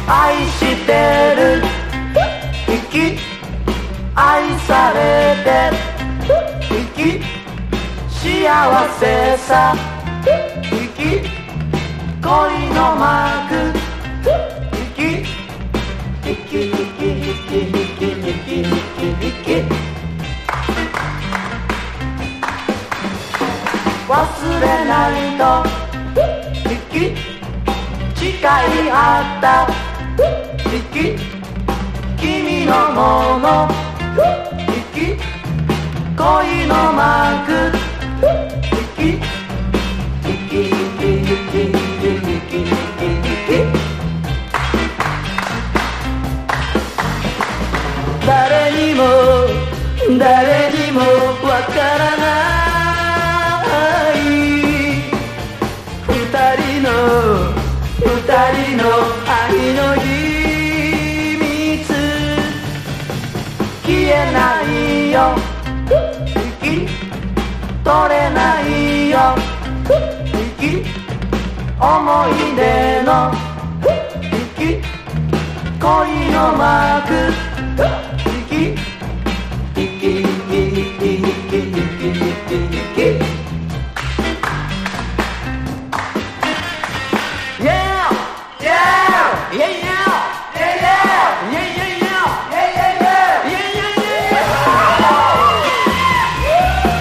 愛してる生き愛されて生き幸せさ生き恋のマーク生き生き生き生き生き生き生き忘れないと生き誓い合った生き君のもの生き恋のマーク生き生き生き生き生き生き誰にもわからない二人の愛の秘密消えないよ生き取れないよ生き思い出の生き恋のマーク生き